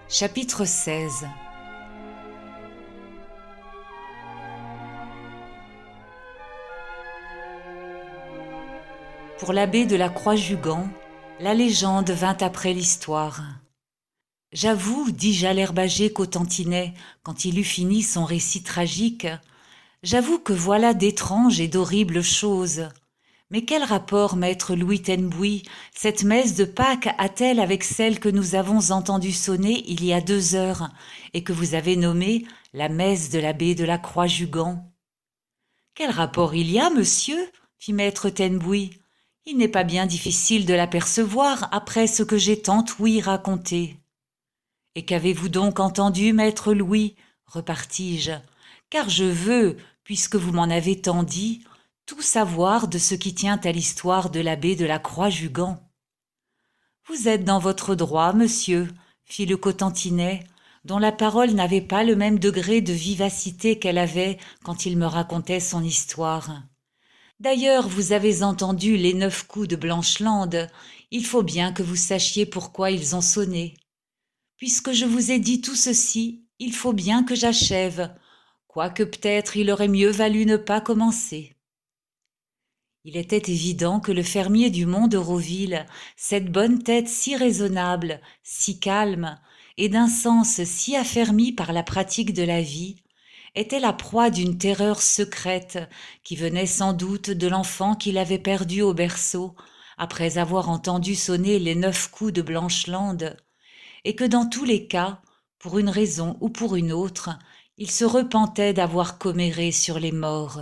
Chapitre 16. Pour l'abbé de la Croix-Jugan, la légende vint après l'histoire. « J'avoue, dit Jalère-Bagé qu'au tantinet, quand il eut fini son récit tragique, j'avoue que voilà d'étranges et d'horribles choses. Mais quel rapport, maître Louis Tenbouy, cette messe de Pâques a-t-elle avec celle que nous avons entendue sonner il y a 2 heures et que vous avez nommée la messe de l'abbé de la Croix-Jugan ?»« Quel rapport il y a, monsieur ?» fit maître Tenbouy. « Il n'est pas bien difficile de l'apercevoir après ce que j'ai tant ouï raconter. »« Et qu'avez-vous donc entendu, maître Louis ?» repartis-je, car je veux, puisque vous m'en avez tant dit, tout savoir de ce qui tient à l'histoire de l'abbé de la Croix-Jugan. »« Vous êtes dans votre droit, monsieur, fit le Cotentinais, dont la parole n'avait pas le même degré de vivacité qu'elle avait quand il me racontait son histoire. D'ailleurs, vous avez entendu les 9 coups de Blancheland, il faut bien que vous sachiez pourquoi ils ont sonné. Puisque je vous ai dit tout ceci, il faut bien que j'achève, quoique peut-être il aurait mieux valu ne pas commencer. » Il était évident que le fermier du Mont de Roville, cette bonne tête si raisonnable, si calme, et d'un sens si affermi par la pratique de la vie, était la proie d'une terreur secrète qui venait sans doute de l'enfant qu'il avait perdu au berceau après avoir entendu sonner les 9 coups de Blancheland, et que dans tous les cas, pour une raison ou pour une autre, il se repentait d'avoir comméré sur les morts.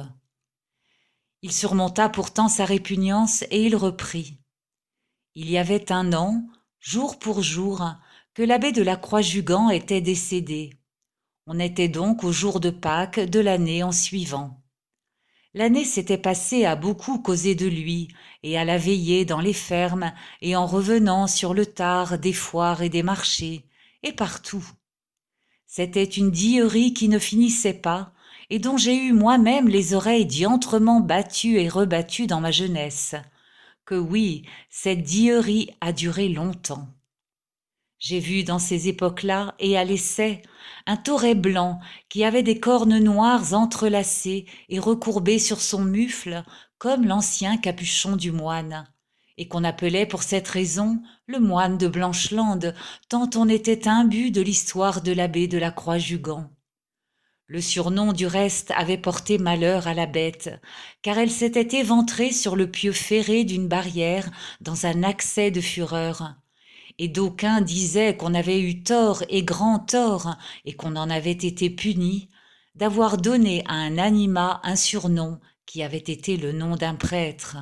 Il surmonta pourtant sa répugnance et il reprit. Il y avait 1 an, jour pour jour, que l'abbé de la Croix-Jugan était décédé. On était donc au jour de Pâques de l'année en suivant. L'année s'était passée à beaucoup causer de lui et à la veiller dans les fermes et en revenant sur le tard des foires et des marchés, et partout. C'était une dillerie qui ne finissait pas et dont j'ai eu moi-même les oreilles diantrement battues et rebattues dans ma jeunesse. Que oui, cette dillerie a duré longtemps. J'ai vu dans ces époques-là, et à l'essai, un tauret blanc qui avait des cornes noires entrelacées et recourbées sur son mufle, comme l'ancien capuchon du moine, et qu'on appelait pour cette raison le moine de Blancheland, tant on était imbu de l'histoire de l'abbé de la Croix-Jugan. Le surnom du reste avait porté malheur à la bête, car elle s'était éventrée sur le pieu ferré d'une barrière dans un accès de fureur. Et d'aucuns disaient qu'on avait eu tort et grand tort, et qu'on en avait été puni, d'avoir donné à un animal un surnom qui avait été le nom d'un prêtre.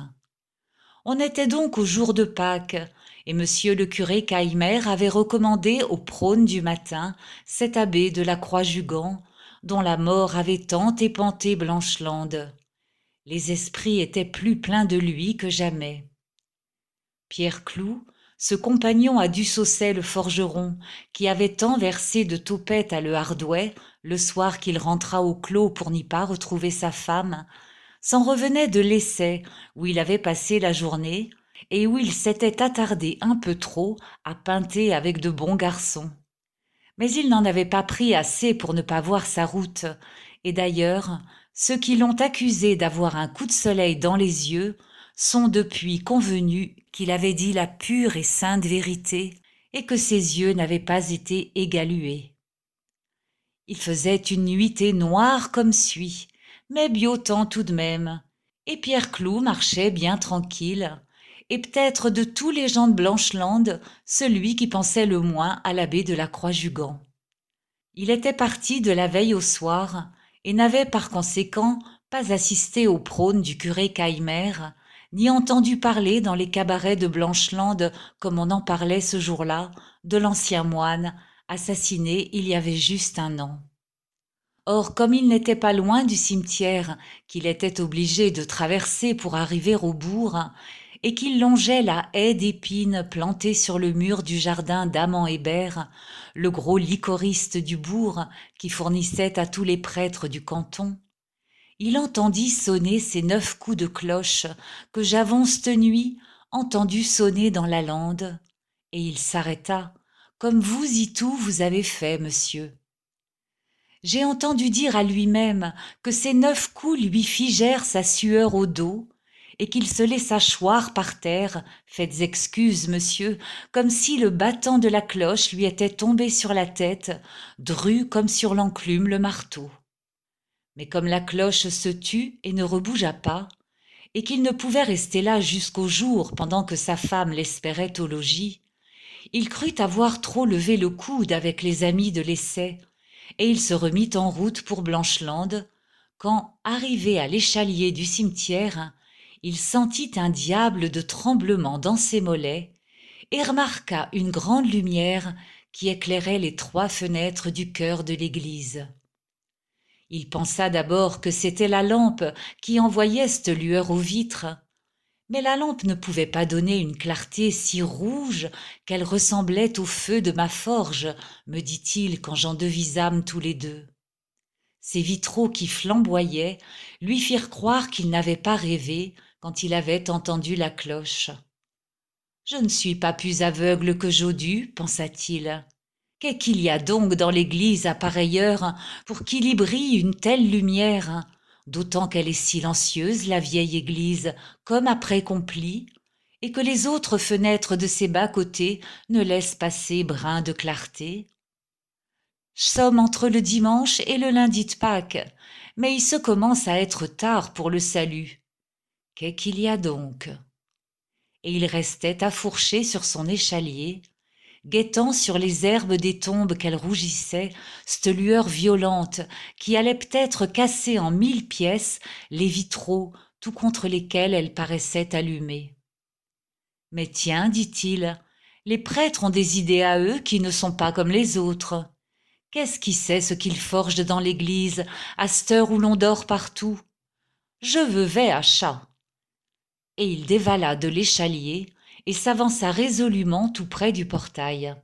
On était donc au jour de Pâques, et monsieur le curé Caïmer avait recommandé au prône du matin cet abbé de la Croix-Jugan, dont la mort avait tant épenté Blancheland. Les esprits étaient plus pleins de lui que jamais. Pierre Clou, ce compagnon à Dussaucet le forgeron, qui avait tant versé de taupettes à Le Hardouet, le soir qu'il rentra au clos pour n'y pas retrouver sa femme, s'en revenait de l'essai où il avait passé la journée et où il s'était attardé un peu trop à pinter avec de bons garçons. Mais il n'en avait pas pris assez pour ne pas voir sa route, et d'ailleurs, ceux qui l'ont accusé d'avoir un coup de soleil dans les yeux sont depuis convenus qu'il avait dit la pure et sainte vérité et que ses yeux n'avaient pas été égalués. Il faisait une nuitée noire comme suie, mais biotant tout de même, et Pierre Clou marchait bien tranquille, et peut-être de tous les gens de Blancheland, celui qui pensait le moins à l'abbé de la Croix-Jugan. Il était parti de la veille au soir, et n'avait par conséquent pas assisté au prône du curé Caïmer, ni entendu parler dans les cabarets de Blancheland, comme on en parlait ce jour-là, de l'ancien moine, assassiné il y avait juste 1 an. Or, comme il n'était pas loin du cimetière qu'il était obligé de traverser pour arriver au bourg, et qu'il longeait la haie d'épines plantée sur le mur du jardin d'Amand Hébert, le gros licoriste du bourg qui fournissait à tous les prêtres du canton, il entendit sonner ces 9 coups de cloche que j'avons cette nuit entendu sonner dans la lande, et il s'arrêta, comme vous y tout vous avez fait, monsieur. J'ai entendu dire à lui-même que ces 9 coups lui figèrent sa sueur au dos, et qu'il se laissa choir par terre, faites excuse, monsieur, comme si le battant de la cloche lui était tombé sur la tête, dru comme sur l'enclume le marteau. Mais comme la cloche se tut et ne rebougea pas, et qu'il ne pouvait rester là jusqu'au jour pendant que sa femme l'espérait au logis, il crut avoir trop levé le coude avec les amis de l'essai, et il se remit en route pour Blancheland, quand, arrivé à l'échalier du cimetière, il sentit un diable de tremblement dans ses mollets et remarqua une grande lumière qui éclairait les 3 fenêtres du chœur de l'église. Il pensa d'abord que c'était la lampe qui envoyait cette lueur aux vitres, mais la lampe ne pouvait pas donner une clarté si rouge qu'elle ressemblait au feu de ma forge, me dit-il quand j'en devisâmes tous les deux. Ces vitraux qui flamboyaient lui firent croire qu'il n'avait pas rêvé quand il avait entendu la cloche. « Je ne suis pas plus aveugle que Jodu, pensa-t-il. Qu'est-ce qu'il y a donc dans l'église à pareille heure pour qu'il y brille une telle lumière, d'autant qu'elle est silencieuse, la vieille église, comme après complie, et que les autres fenêtres de ses bas-côtés ne laissent passer brin de clarté. Sommes entre le dimanche et le lundi de Pâques, mais il se commence à être tard pour le salut. Qu'est-ce qu'il y a donc ?» Et il restait affourché sur son échalier, guettant sur les herbes des tombes qu'elle rougissait, cette lueur violente qui allait peut-être casser en 1000 pièces les vitraux tout contre lesquels elle paraissait allumée. « Mais tiens, dit-il, les prêtres ont des idées à eux qui ne sont pas comme les autres. Qu'est-ce qui sait ce qu'ils forgent dans l'église, à cette heure où l'on dort partout? Je vais à chat. » Et il dévala de l'échalier et s'avança résolument tout près du portail.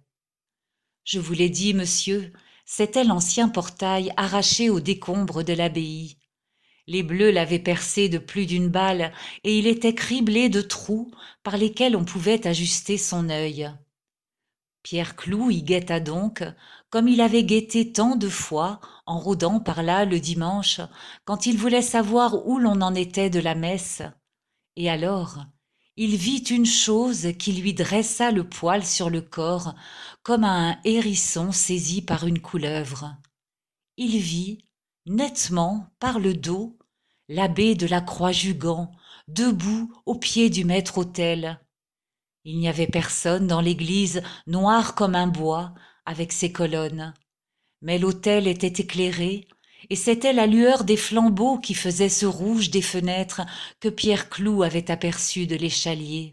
Je vous l'ai dit, monsieur, c'était l'ancien portail arraché aux décombres de l'abbaye. Les Bleus l'avaient percé de plus d'une balle et il était criblé de trous par lesquels on pouvait ajuster son œil. Pierre Clou y guetta donc, comme il avait guetté tant de fois en rôdant par là le dimanche, quand il voulait savoir où l'on en était de la messe. Et alors, il vit une chose qui lui dressa le poil sur le corps, comme à un hérisson saisi par une couleuvre. Il vit, nettement, par le dos, l'abbé de la Croix-Jugand, debout au pied du maître-autel. Il n'y avait personne dans l'église, noire comme un bois, avec ses colonnes. Mais l'autel était éclairé, et c'était la lueur des flambeaux qui faisait ce rouge des fenêtres que Pierre Clou avait aperçu de l'échalier.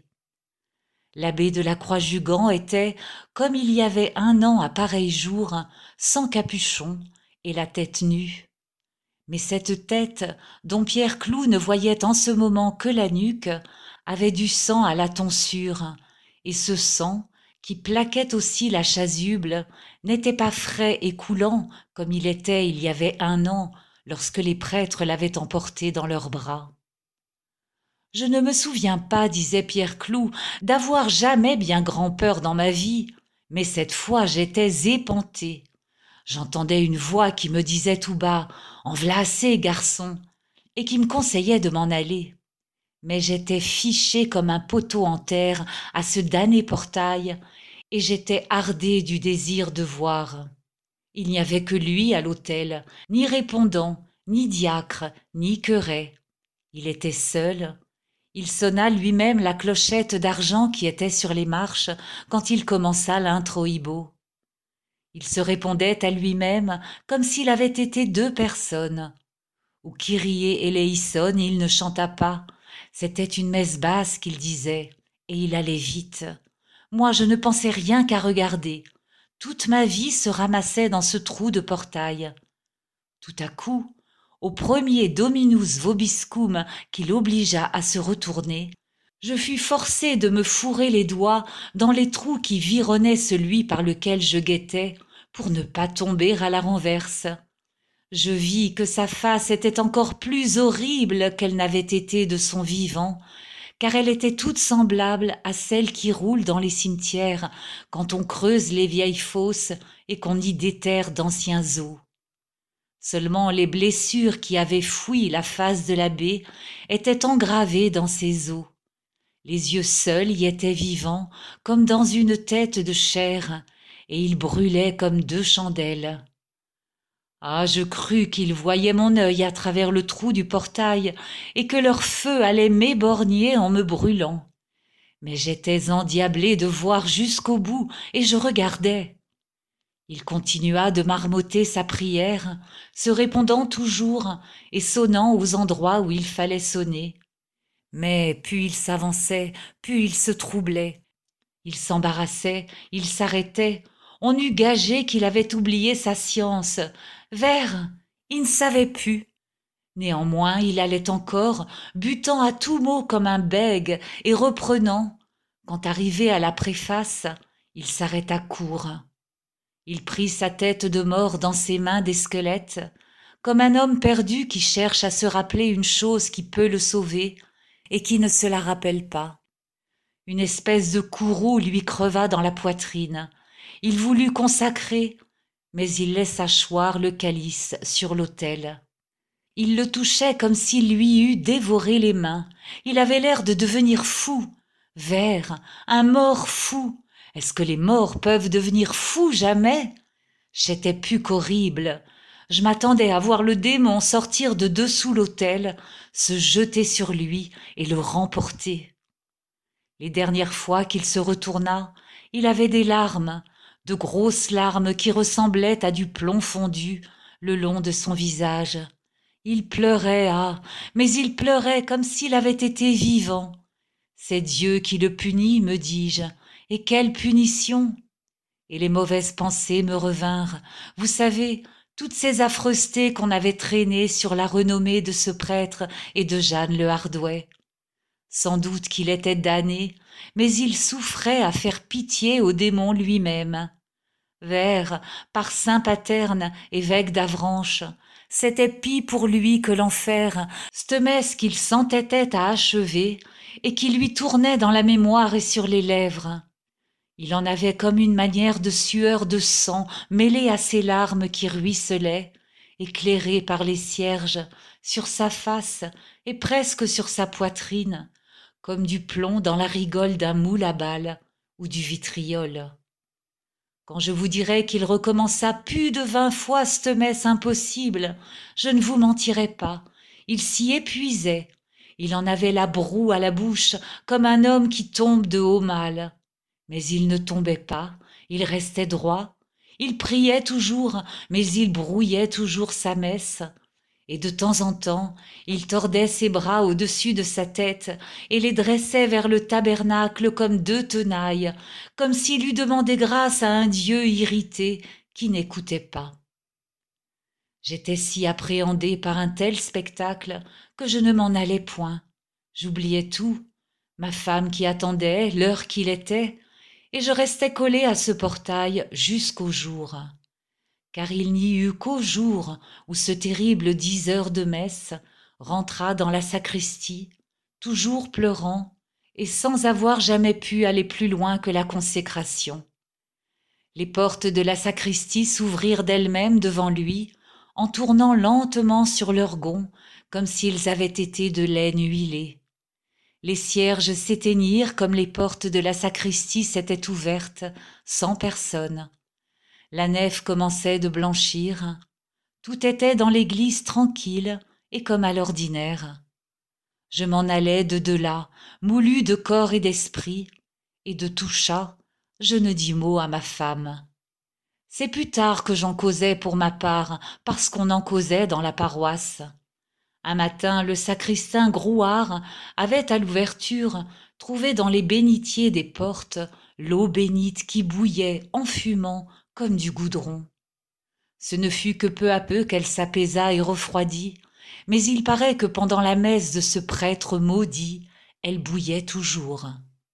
L'abbé de la Croix-Jugand était, comme il y avait 1 an à pareil jour, sans capuchon et la tête nue. Mais cette tête, dont Pierre Clou ne voyait en ce moment que la nuque, avait du sang à la tonsure, et ce sang, qui plaquait aussi la chasuble, n'était pas frais et coulant comme il était il y avait 1 an, lorsque les prêtres l'avaient emporté dans leurs bras. « Je ne me souviens pas, disait Pierre Clou, d'avoir jamais bien grand-peur dans ma vie, mais cette fois j'étais épenté. J'entendais une voix qui me disait tout bas « En v'là assez, garçon !» et qui me conseillait de m'en aller. Mais j'étais fiché comme un poteau en terre à ce damné portail, et j'étais hardé du désir de voir. Il n'y avait que lui à l'autel, ni répondant, ni diacre, ni curé. Il était seul. Il sonna lui-même la clochette d'argent qui était sur les marches quand il commença l'introïbo. Il se répondait à lui-même comme s'il avait été 2 personnes. Au Kyrie eleison, il ne chanta pas. C'était une messe basse qu'il disait, et il allait vite. Moi, je ne pensais rien qu'à regarder. Toute ma vie se ramassait dans ce trou de portail. Tout à coup, au premier Dominus vobiscum qui l'obligea à se retourner, je fus forcé de me fourrer les doigts dans les trous qui vironnaient celui par lequel je guettais, pour ne pas tomber à la renverse. Je vis que sa face était encore plus horrible qu'elle n'avait été de son vivant, car elle était toute semblable à celle qui roule dans les cimetières quand on creuse les vieilles fosses et qu'on y déterre d'anciens os. Seulement les blessures qui avaient foui la face de la baie étaient engravées dans ses os. Les yeux seuls y étaient vivants, comme dans une tête de chair, et ils brûlaient comme deux chandelles. Ah, je crus qu'ils voyaient mon œil à travers le trou du portail, et que leur feu allait m'éborgner en me brûlant. Mais j'étais endiablé de voir jusqu'au bout, et je regardais. Il continua de marmotter sa prière, se répondant toujours et sonnant aux endroits où il fallait sonner. Mais plus il s'avançait, plus il se troublait. Il s'embarrassait, il s'arrêtait. On eût gagé qu'il avait oublié sa science. Vers, il ne savait plus. Néanmoins, il allait encore, butant à tout mot comme un bègue et reprenant. Quand arrivé à la préface, il s'arrêta court. Il prit sa tête de mort dans ses mains des squelettes, comme un homme perdu qui cherche à se rappeler une chose qui peut le sauver et qui ne se la rappelle pas. Une espèce de courroux lui creva dans la poitrine. Il voulut consacrer, mais il laissa choir le calice sur l'autel. Il le touchait comme s'il lui eût dévoré les mains. Il avait l'air de devenir fou. Vers, un mort fou. Est-ce que les morts peuvent devenir fous jamais? J'étais plus qu'horrible. Je m'attendais à voir le démon sortir de dessous l'autel, se jeter sur lui et le remporter. Les dernières fois qu'il se retourna, il avait des larmes, de grosses larmes qui ressemblaient à du plomb fondu le long de son visage. Il pleurait, ah, mais il pleurait comme s'il avait été vivant. C'est Dieu qui le punit, me dis-je, et quelle punition! Et les mauvaises pensées me revinrent. Vous savez, toutes ces affreustés qu'on avait traînées sur la renommée de ce prêtre et de Jeanne le Hardouet. Sans doute qu'il était damné, mais il souffrait à faire pitié au démon lui-même. Vers, par saint Paterne, évêque d'Avranches, c'était pis pour lui que l'enfer, c'te messe qu'il s'entêtait à achever et qui lui tournait dans la mémoire et sur les lèvres. Il en avait comme une manière de sueur de sang mêlée à ses larmes qui ruisselaient, éclairées par les cierges, sur sa face et presque sur sa poitrine, comme du plomb dans la rigole d'un moule à balles ou du vitriol. Quand je vous dirai qu'il recommença plus de 20 fois cette messe impossible, je ne vous mentirai pas, il s'y épuisait, il en avait la broue à la bouche comme un homme qui tombe de haut mal. Mais il ne tombait pas, il restait droit, il priait toujours, mais il brouillait toujours sa messe. Et de temps en temps, il tordait ses bras au-dessus de sa tête et les dressait vers le tabernacle comme deux tenailles, comme s'il eût demandé grâce à un Dieu irrité qui n'écoutait pas. J'étais si appréhendée par un tel spectacle que je ne m'en allais point. J'oubliais tout, ma femme qui attendait, l'heure qu'il était, et je restais collée à ce portail jusqu'au jour. Car il n'y eut qu'au jour où ce terrible 10 heures de messe rentra dans la sacristie, toujours pleurant, et sans avoir jamais pu aller plus loin que la consécration. Les portes de la sacristie s'ouvrirent d'elles-mêmes devant lui, en tournant lentement sur leurs gonds, comme s'ils avaient été de laine huilée. Les cierges s'éteignirent comme les portes de la sacristie s'étaient ouvertes, sans personne. La nef commençait de blanchir. Tout était dans l'église tranquille et comme à l'ordinaire. Je m'en allais de là, moulu de corps et d'esprit, et de tout chat, je ne dis mot à ma femme. C'est plus tard que j'en causais pour ma part, parce qu'on en causait dans la paroisse. Un matin, le sacristain Grouard avait à l'ouverture trouvé dans les bénitiers des portes l'eau bénite qui bouillait en fumant comme du goudron. Ce ne fut que peu à peu qu'elle s'apaisa et refroidit, mais il paraît que pendant la messe de ce prêtre maudit, elle bouillait toujours.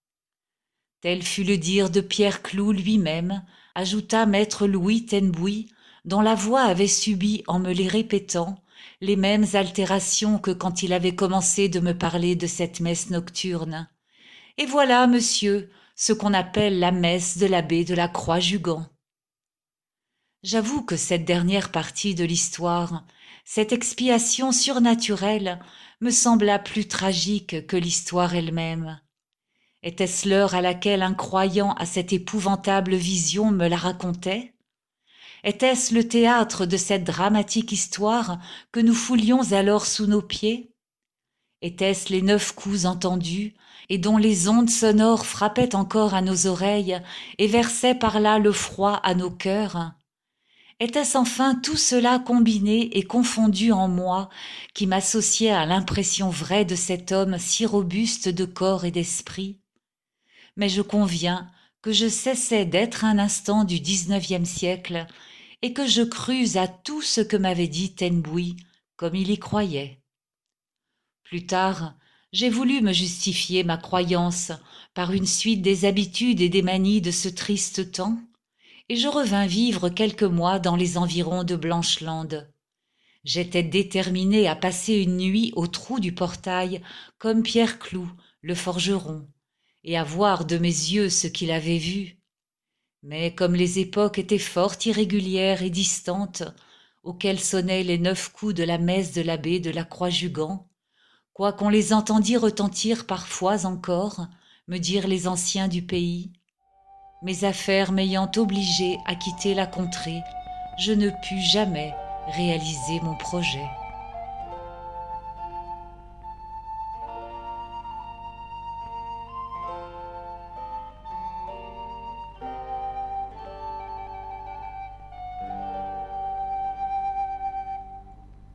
Tel fut le dire de Pierre Clou lui-même, ajouta maître Louis Tenbouy, dont la voix avait subi, en me les répétant, les mêmes altérations que quand il avait commencé de me parler de cette messe nocturne. Et voilà, monsieur, ce qu'on appelle la messe de l'abbé de la Croix-Jugan. J'avoue que cette dernière partie de l'histoire, cette expiation surnaturelle, me sembla plus tragique que l'histoire elle-même. Était-ce l'heure à laquelle un croyant à cette épouvantable vision me la racontait? Était-ce le théâtre de cette dramatique histoire que nous foulions alors sous nos pieds? Étaient-ce les 9 coups entendus et dont les ondes sonores frappaient encore à nos oreilles et versaient par là le froid à nos cœurs? Était-ce enfin tout cela combiné et confondu en moi qui m'associait à l'impression vraie de cet homme si robuste de corps et d'esprit? Mais je conviens que je cessais d'être un instant du 19e siècle et que je crus à tout ce que m'avait dit Ten Bouy, comme il y croyait. Plus tard, j'ai voulu me justifier ma croyance par une suite des habitudes et des manies de ce triste temps, et je revins vivre quelques mois dans les environs de Blancheland. J'étais déterminé à passer une nuit au trou du portail comme Pierre Clou, le forgeron, et à voir de mes yeux ce qu'il avait vu. Mais comme les époques étaient fort irrégulières et distantes, auxquelles sonnaient les 9 coups de la messe de l'abbé de la Croix-Jugan, quoiqu'on les entendît retentir parfois encore, me dirent les anciens du pays, mes affaires m'ayant obligé à quitter la contrée, je ne pus jamais réaliser mon projet.